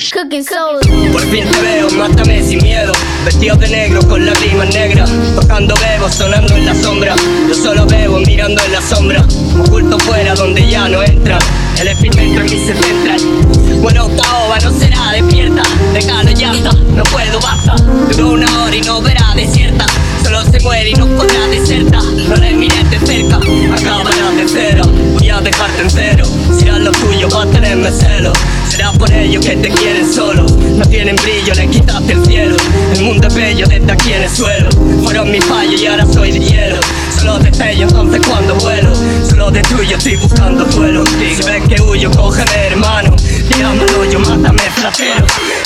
Cooking soul. Por fin te veo, mátame sin miedo. Vestido de negro con lágrimas negras. Tocando bebo, sonando en la sombra. Yo solo bebo, mirando en la sombra. Oculto fuera donde ya no entra. El experimento en mí se centra. Bueno, caoba no será despierta. Déjalo ya está, no puedo, basta. Duró 1 hora y no verá desierta. Solo se muere y no podrá deserta. No le mires de cerca, acabará de cero. Voy a dejarte en cero. Si eras lo tuyo va a tenerme celo. Será por ellos que te quieren solo. No tienen brillo, le quitaste el cielo. El mundo es bello desde aquí en el suelo. Fueron mis fallos y ahora soy de hielo. Solo destello entonces cuando vuelo. Solo destruyo, estoy buscando suelo. Si ves que huyo, cógeme hermano. Tirámelo, yo mátame, flatero.